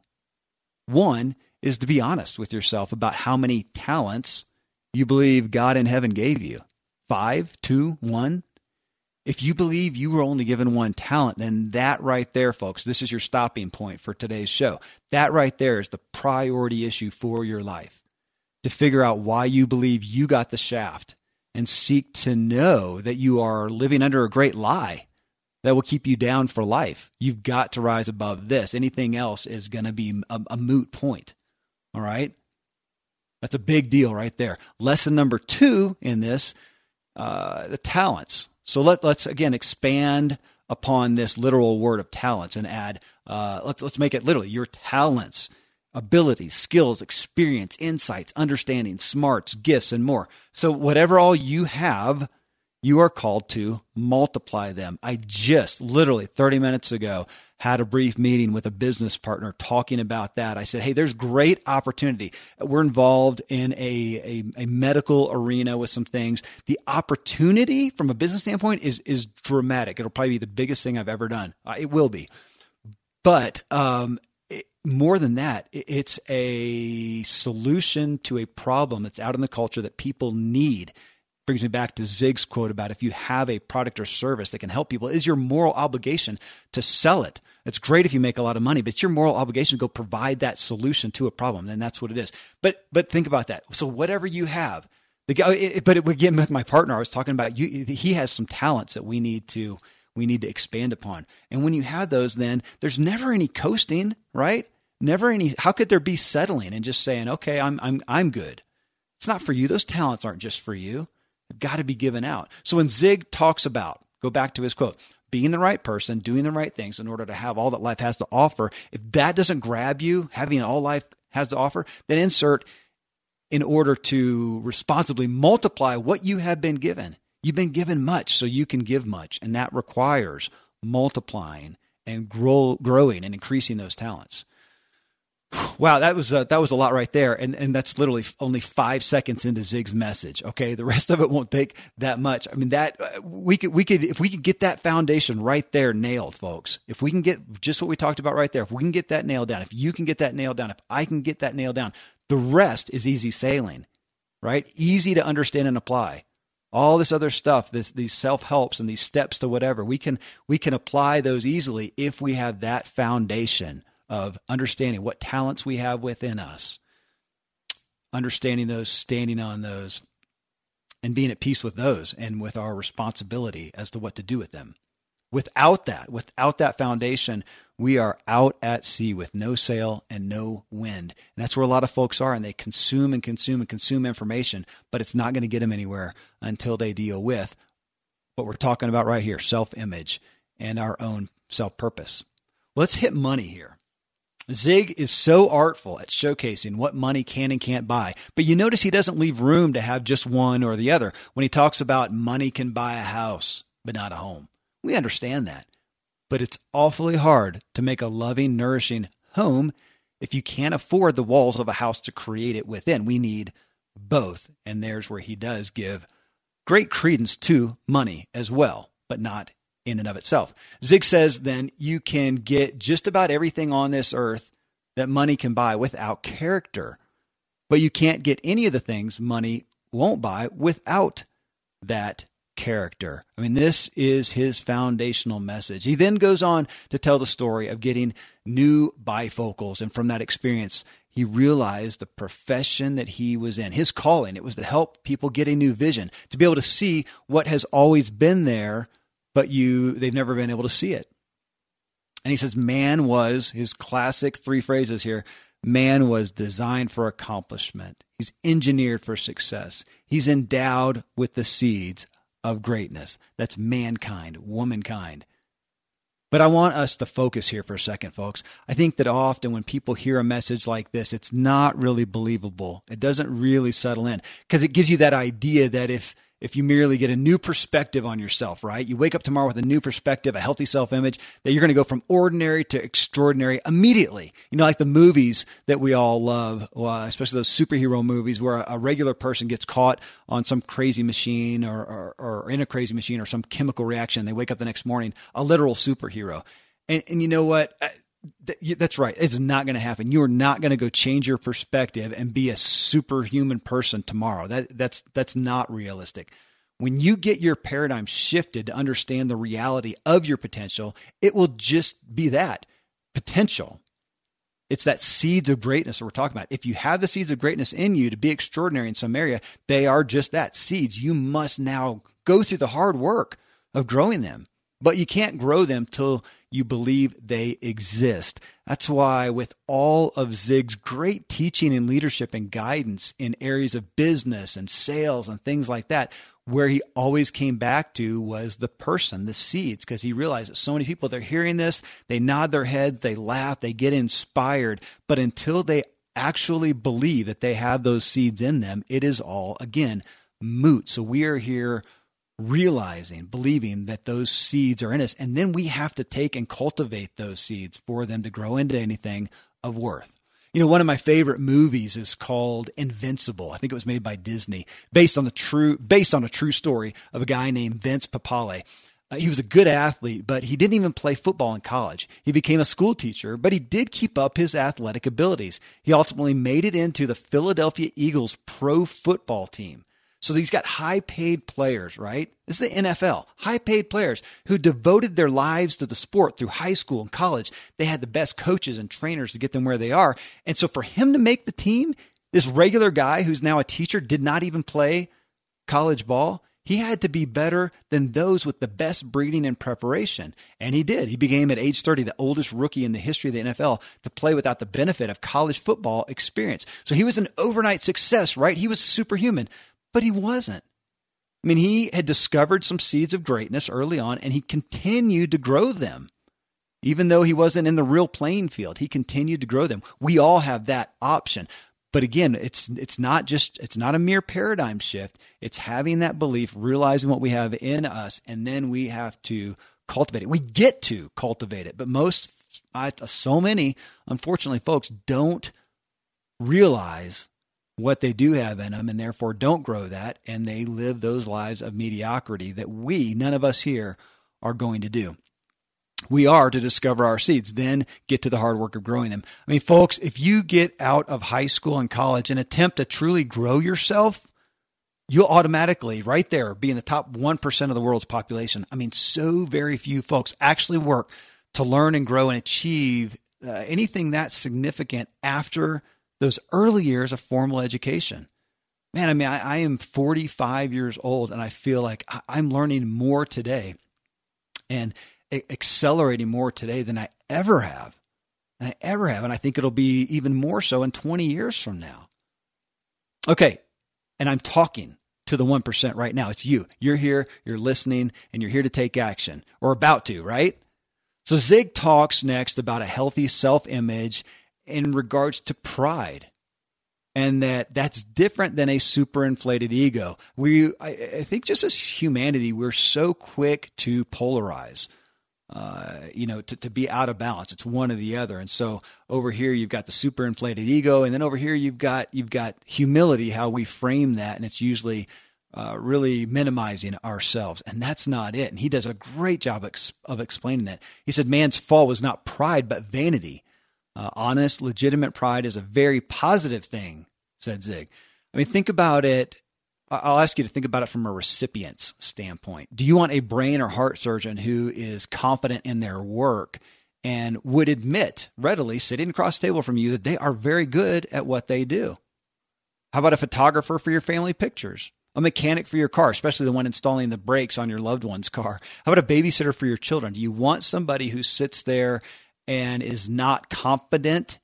One is to be honest with yourself about how many talents you believe God in heaven gave you. Five, two, one. If you believe you were only given one talent, then that right there, folks, this is your stopping point for today's show. That right there is the priority issue for your life. To figure out why you believe you got the shaft and seek to know that you are living under a great lie that will keep you down for life. You've got to rise above this. Anything else is going to be a, a moot point. All right? That's a big deal right there. Lesson number two in this, uh, the talents. So let, let's, again, expand upon this literal word of talents and add, uh, let's, let's make it literally your talents, abilities, skills, experience, insights, understanding, smarts, gifts, and more. So whatever all you have, you are called to multiply them. I just literally thirty minutes ago had a brief meeting with a business partner talking about that. I said, hey, there's great opportunity. We're involved in a, a, a medical arena with some things. The opportunity from a business standpoint is, is dramatic. It'll probably be the biggest thing I've ever done. Uh, it will be. But um, it, more than that, it, it's a solution to a problem that's out in the culture that people need. brings me back to Zig's quote about if you have a product or service that can help people, it is your moral obligation to sell it. It's great if you make a lot of money, but it's your moral obligation to go provide that solution to a problem. And that's what it is. But but think about that. So whatever you have, the guy, but it, again, with my partner, I was talking about, you, he has some talents that we need to we need to expand upon. And when you have those, then there's never any coasting, right? Never any. How could there be settling and just saying, okay, I'm I'm I'm good? It's not for you. Those talents aren't just for you. They've got to be given out. So when Zig talks about, go back to his quote, being the right person, doing the right things in order to have all that life has to offer, if that doesn't grab you, having all life has to offer, then insert in order to responsibly multiply what you have been given. You've been given much, so you can give much. And that requires multiplying and grow, growing and increasing those talents. Wow, that was a, that was a lot right there, and and that's literally only five seconds into Zig's message. Okay, the rest of it won't take that much. I mean, that we could we could if we could get that foundation right there nailed, folks. If we can get just what we talked about right there, if we can get that nailed down, if you can get that nailed down, if I can get that nailed down, the rest is easy sailing, right? Easy to understand and apply. All this other stuff, this these self-helps and these steps to whatever, we can we can apply those easily if we have that foundation of understanding what talents we have within us, understanding those, standing on those, and being at peace with those and with our responsibility as to what to do with them. Without that, without that foundation, we are out at sea with no sail and no wind. And that's where a lot of folks are, and they consume and consume and consume information, but it's not going to get them anywhere until they deal with what we're talking about right here, self-image and our own self-purpose. Let's hit money here. Zig is so artful at showcasing what money can and can't buy, but you notice he doesn't leave room to have just one or the other when he talks about money can buy a house, but not a home. We understand that, but it's awfully hard to make a loving, nourishing home if you can't afford the walls of a house to create it within. We need both, and there's where he does give great credence to money as well, but not in and of itself. Zig says then you can get just about everything on this earth that money can buy without character, but you can't get any of the things money won't buy without that character. I mean, this is his foundational message. He then goes on to tell the story of getting new bifocals, and from that experience, he realized the profession that he was in, his calling. It was to help people get a new vision, to be able to see what has always been there, but you they've never been able to see it. And he says, man was, his classic three phrases here, man was designed for accomplishment. He's engineered for success. He's endowed with the seeds of greatness. That's mankind, womankind. But I want us to focus here for a second, folks. I think that often when people hear a message like this, it's not really believable. It doesn't really settle in because it gives you that idea that if If you merely get a new perspective on yourself, right? You wake up tomorrow with a new perspective, a healthy self-image, that you're going to go from ordinary to extraordinary immediately. You know, like the movies that we all love, well, especially those superhero movies where a regular person gets caught on some crazy machine or, or, or in a crazy machine or some chemical reaction. They wake up the next morning, a literal superhero. And, and you know what? That's right. It's not going to happen. You are not going to go change your perspective and be a superhuman person tomorrow. That that's that's not realistic. When you get your paradigm shifted to understand the reality of your potential, it will just be that potential. It's that seeds of greatness that we're talking about. If you have the seeds of greatness in you to be extraordinary in some area, they are just that, seeds. You must now go through the hard work of growing them. But you can't grow them till you believe they exist. That's why with all of Zig's great teaching and leadership and guidance in areas of business and sales and things like that, where he always came back to was the person, the seeds, because he realized that so many people, they're hearing this, they nod their heads, they laugh, they get inspired. But until they actually believe that they have those seeds in them, it is all, again, moot. So we are here realizing, believing that those seeds are in us. And then we have to take and cultivate those seeds for them to grow into anything of worth. You know, one of my favorite movies is called Invincible. I think it was made by Disney, based on the true, based on a true story of a guy named Vince Papale. Uh, he was a good athlete, but he didn't even play football in college. He became a school teacher, but he did keep up his athletic abilities. He ultimately made it into the Philadelphia Eagles pro football team. So he's got high paid players, right? This is the N F L, high paid players who devoted their lives to the sport through high school and college. They had the best coaches and trainers to get them where they are. And so for him to make the team, this regular guy who's now a teacher did not even play college ball. He had to be better than those with the best breeding and preparation. And he did. He became at age thirty the oldest rookie in the history of the N F L to play without the benefit of college football experience. So he was an overnight success, right? He was superhuman, but he wasn't. I mean, he had discovered some seeds of greatness early on, and he continued to grow them. Even though he wasn't in the real playing field, he continued to grow them. We all have that option. But again, it's it's not just it's not a mere paradigm shift. It's having that belief, realizing what we have in us, and then we have to cultivate it. We get to cultivate it, but most, I, so many, unfortunately, folks don't realize what they do have in them, and therefore don't grow that, and they live those lives of mediocrity that we, none of us here, are going to do. We are to discover our seeds, then get to the hard work of growing them. I mean, folks, if you get out of high school and college and attempt to truly grow yourself, you'll automatically, right there, be in the top one percent of the world's population. I mean, so very few folks actually work to learn and grow and achieve uh, anything that's significant after those early years of formal education. Man, I mean, I, I am forty-five years old, and I feel like I, I'm learning more today and accelerating more today than I ever have, than I ever have. And I think it'll be even more so in twenty years from now. Okay. And I'm talking to the one percent right now. It's you. You're here, you're listening, and you're here to take action, or about to, right? So Zig talks next about a healthy self-image in regards to pride, and that that's different than a superinflated ego. We, I, I think just as humanity, we're so quick to polarize. Uh, you know, to, to be out of balance. It's one or the other. And so over here, you've got the superinflated ego. And then over here, you've got, you've got humility, how we frame that. And it's usually uh, really minimizing ourselves. And that's not it. And he does a great job ex- of explaining that. He said, man's fall was not pride, but vanity. Uh, honest, legitimate pride is a very positive thing, said Zig. I mean, think about it. I'll ask you to think about it from a recipient's standpoint. Do you want a brain or heart surgeon who is confident in their work and would admit readily, sitting across the table from you, that they are very good at what they do? How about a photographer for your family pictures? A mechanic for your car, especially the one installing the brakes on your loved one's car? How about a babysitter for your children? Do you want somebody who sits there and is not confident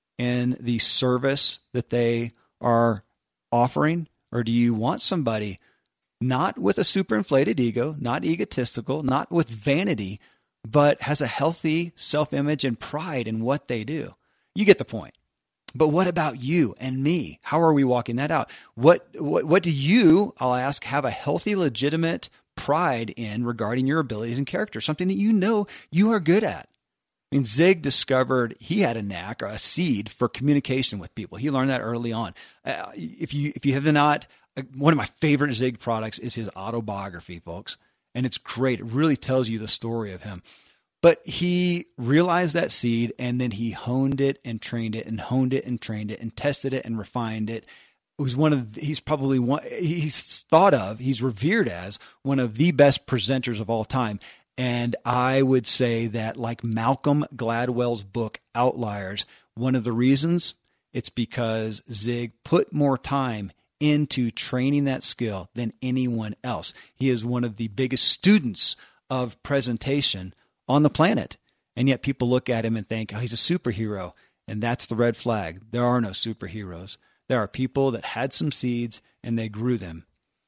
in the service that they are offering? Or do you want somebody not with a superinflated ego, not egotistical, not with vanity, but has a healthy self-image and pride in what they do? You get the point. But what about you and me? How are we walking that out? What, what, what do you, I'll ask, have a healthy, legitimate pride in regarding your abilities and character, something that you know you are good at? I mean, Zig discovered he had a knack or a seed for communication with people. He learned that early on. Uh, if you if you have not, uh, one of my favorite Zig products is his autobiography, folks. And it's great. It really tells you the story of him. But he realized that seed, and then he honed it and trained it and honed it and trained it and tested it and refined it. It was one of, he's probably one, he's thought of, he's revered as one of the best presenters of all time. And I would say that, like Malcolm Gladwell's book, Outliers, one of the reasons, it's because Zig put more time into training that skill than anyone else. He is one of the biggest students of presentation on the planet. And yet people look at him and think, oh, he's a superhero. And that's the red flag. There are no superheroes. There are people that had some seeds and they grew them.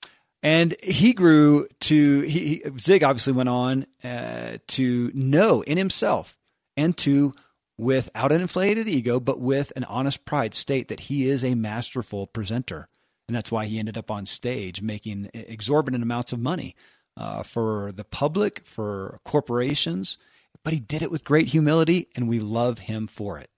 And he grew to, he, he, Zig obviously went on uh, to know in himself and to, without an inflated ego, but with an honest pride, state that he is a masterful presenter. And that's why he ended up on stage making exorbitant amounts of money uh, for the public, for corporations. But he did it with great humility, and we love him for it.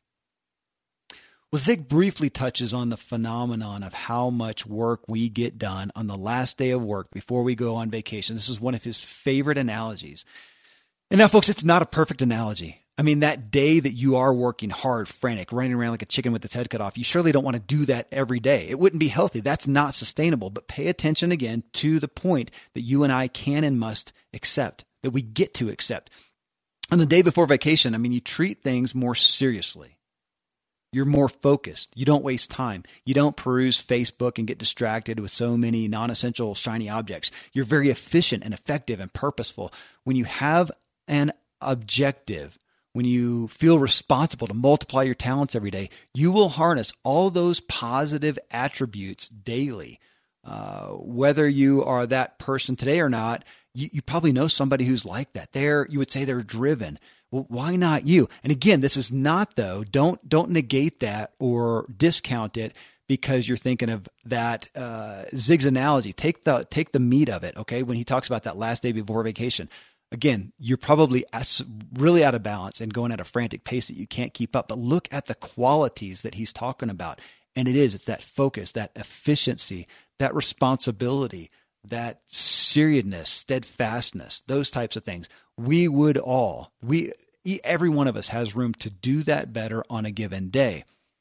Well, Zig briefly touches on the phenomenon of how much work we get done on the last day of work before we go on vacation. This is one of his favorite analogies. And now, folks, it's not a perfect analogy. I mean, that day that you are working hard, frantic, running around like a chicken with its head cut off, you surely don't want to do that every day. It wouldn't be healthy. That's not sustainable. But pay attention again to the point that you and I can and must accept, that we get to accept. On the day before vacation, I mean, you treat things more seriously. You're more focused. You don't waste time. You don't peruse Facebook and get distracted with so many non-essential shiny objects. You're very efficient and effective and purposeful. When you have an objective, when you feel responsible to multiply your talents every day, you will harness all those positive attributes daily. Uh, whether you are that person today or not, you, you probably know somebody who's like that. They're, you would say they're driven. Well, why not you? And again, this is not though, don't, don't negate that or discount it because you're thinking of that, uh, Zig's analogy. Take the, take the meat of it. Okay. When he talks about that last day before vacation, again, you're probably really out of balance and going at a frantic pace that you can't keep up, but look at the qualities that he's talking about. And it is, it's that focus, that efficiency, that responsibility, that seriousness, steadfastness, those types of things. We would all, we, every one of us has room to do that better on a given day.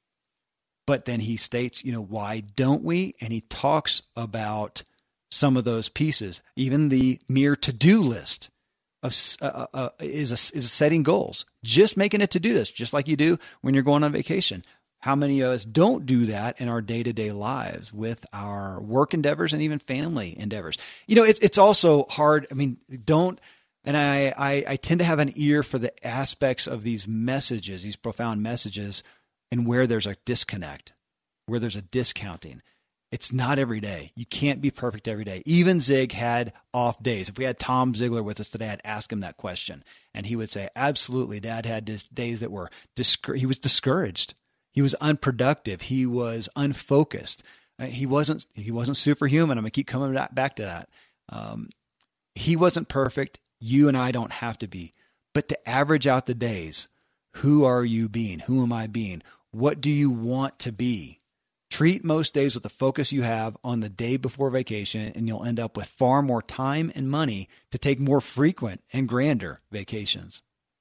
But then he states, you know, why don't we? And he talks about some of those pieces, even the mere to-do list of uh, uh, is a, is setting goals, just making a to-do list, just like you do when you're going on vacation. How many of us don't do that in our day-to-day lives with our work endeavors and even family endeavors? You know, it's it's also hard. I mean, don't, and I, I, I tend to have an ear for the aspects of these messages, these profound messages, and where there's a disconnect, where there's a discounting. It's not every day. You can't be perfect every day. Even Zig had off days. If we had Tom Ziglar with us today, I'd ask him that question. And he would say, absolutely, Dad had days that were, discour- he was discouraged. He was unproductive. He was unfocused. He wasn't, he wasn't superhuman. I'm going to keep coming back to that. Um, he wasn't perfect. You and I don't have to be. But to average out the days, who are you being? Who am I being? What do you want to be? Treat most days with the focus you have on the day before vacation, and you'll end up with far more time and money to take more frequent and grander vacations.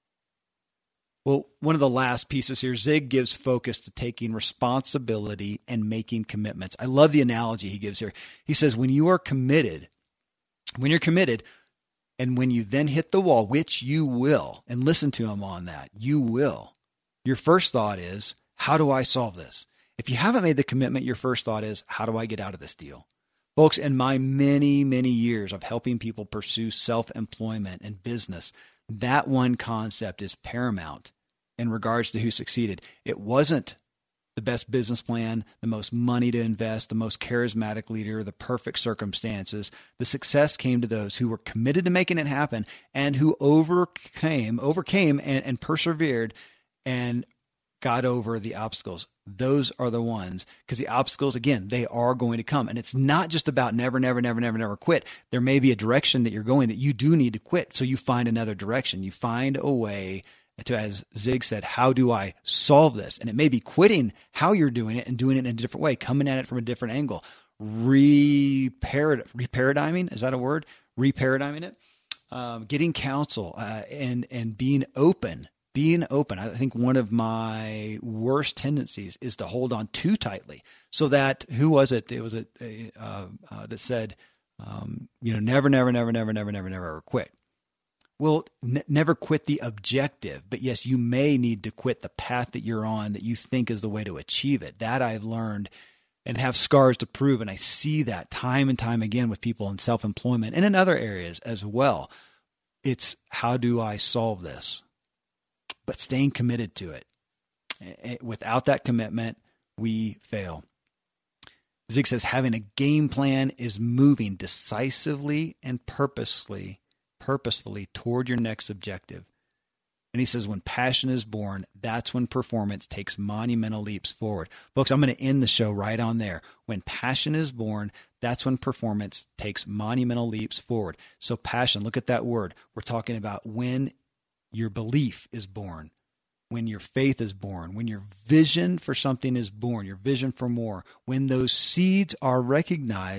Well, one of the last pieces here, Zig gives focus to taking responsibility and making commitments. I love the analogy he gives here. He says, when you are committed, when you're committed, and when you then hit the wall, which you will, and listen to him on that, you will. Your first thought is, how do I solve this? If you haven't made the commitment, your first thought is, how do I get out of this deal? Folks, in my many, many years of helping people pursue self-employment and business, that one concept is paramount in regards to who succeeded. It wasn't the best business plan, the most money to invest, the most charismatic leader, the perfect circumstances. The success came to those who were committed to making it happen and who overcame, overcame and, and persevered and got over the obstacles. Those are the ones, because the obstacles, again, they are going to come. And it's not just about never, never, never, never, never quit. There may be a direction that you're going that you do need to quit. So you find another direction. You find a way to, as Zig said, how do I solve this? And it may be quitting how you're doing it and doing it in a different way, coming at it from a different angle. Reparad- reparadigming, is that a word? Reparadigming it. Um, getting counsel uh, and and being open. Being open. I think one of my worst tendencies is to hold on too tightly. So that, who was it? It was a, a uh, uh, that said, um, you know, never, never, never, never, never, never, never ever quit. Well, n- never quit the objective. But yes, you may need to quit the path that you're on that you think is the way to achieve it. That I've learned and have scars to prove. And I see that time and time again with people in self-employment and in other areas as well. It's, how do I solve this? But staying committed to it. Without that commitment, we fail. Zig says having a game plan is moving decisively and purposely, purposefully toward your next objective. And he says when passion is born, that's when performance takes monumental leaps forward. Folks, I'm going to end the show right on there. When passion is born, that's when performance takes monumental leaps forward. So passion, look at that word. We're talking about when your belief is born, when your faith is born, when your vision for something is born, your vision for more, when those seeds are recognized,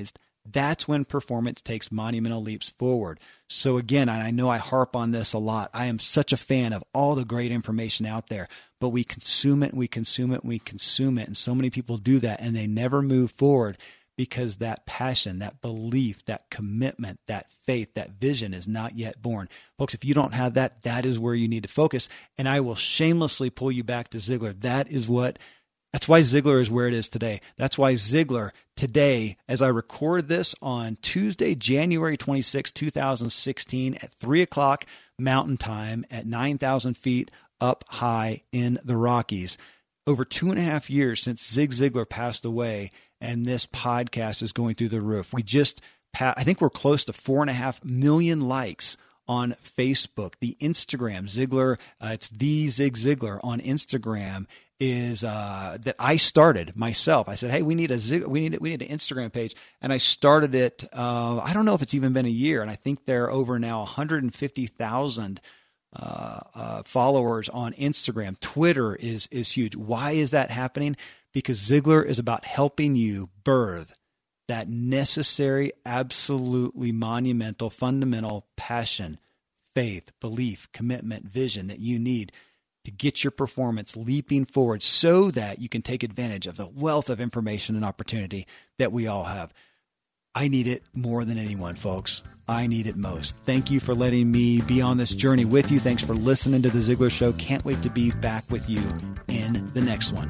that's when performance takes monumental leaps forward. So again, I know I harp on this a lot. I am such a fan of all the great information out there, but we consume it, we consume it, we consume it. And so many people do that and they never move forward because that passion, that belief, that commitment, that faith, that vision is not yet born. Folks, if you don't have that, that is where you need to focus. And I will shamelessly pull you back to Ziglar. That is what That's why Ziglar is where it is today. That's why Ziglar today, as I record this on Tuesday, January twenty-sixth, twenty sixteen at three o'clock Mountain Time at nine thousand feet up high in the Rockies. Over two and a half years since Zig Ziglar passed away, and this podcast is going through the roof. We just, I think we're close to four and a half million likes on Facebook. The Instagram, Ziglar, uh, it's the Zig Ziglar on Instagram is uh, that I started myself. I said, hey, we need a Zig, we need we need an Instagram page, and I started it. Uh, I don't know if it's even been a year, and I think there are over now one hundred fifty thousand uh, uh, followers on Instagram. Twitter is is huge. Why is that happening? Because Ziglar is about helping you birth that necessary, absolutely monumental, fundamental passion, faith, belief, commitment, vision that you need to get your performance leaping forward so that you can take advantage of the wealth of information and opportunity that we all have. I need it more than anyone, folks. I need it most. Thank you for letting me be on this journey with you. Thanks for listening to The Ziglar Show. Can't wait to be back with you in the next one.